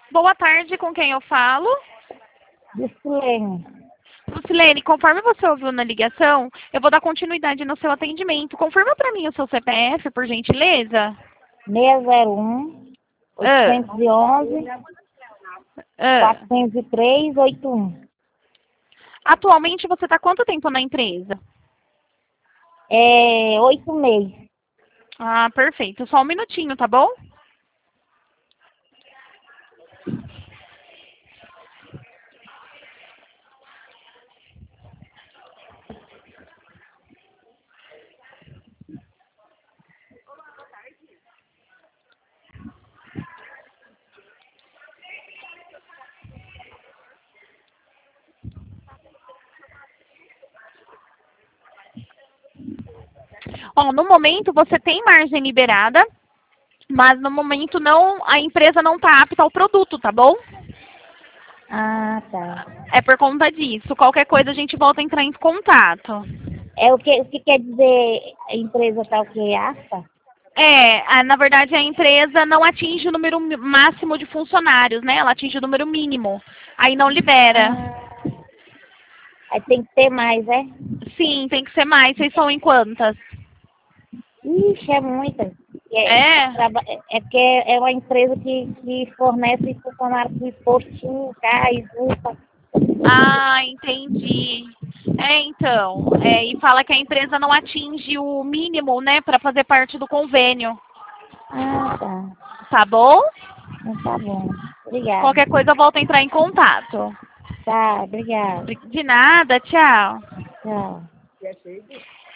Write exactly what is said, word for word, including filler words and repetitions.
Boa tarde, com quem eu falo? Lucilene. Lucilene, conforme você ouviu na ligação, eu vou dar continuidade no seu atendimento. Confirma para mim o seu C P F, por gentileza. seis zero um, Ah, oitocentos e onze, ah. quatrocentos e três, oitenta e um. Atualmente você está quanto tempo na empresa? É oito meses. Ah, perfeito. Só um minutinho, tá bom? Ó, no momento você tem margem liberada, mas no momento não, a empresa não está apta ao produto, tá bom? Ah, tá. É por conta disso. Qualquer coisa a gente volta a entrar em contato. É o que, o que quer dizer a empresa tá o quê? Asta? É, a- na verdade a empresa não atinge o número mi- máximo de funcionários, né? Ela atinge o número mínimo. Aí não libera. Ah, aí tem que ter mais, é? Sim, tem que ser mais. Vocês são em quantas? Ixi, é muita. É, É? traba- é porque é uma empresa que, que fornece funcionário com postinho, gás, upa. Ah, entendi. É, então. É, e fala que a empresa não atinge o mínimo, né, para fazer parte do convênio. Ah, tá. Tá bom? Então tá bom. Obrigada. Qualquer coisa volta a entrar em contato. Tá, obrigada. De nada, tchau. Tchau.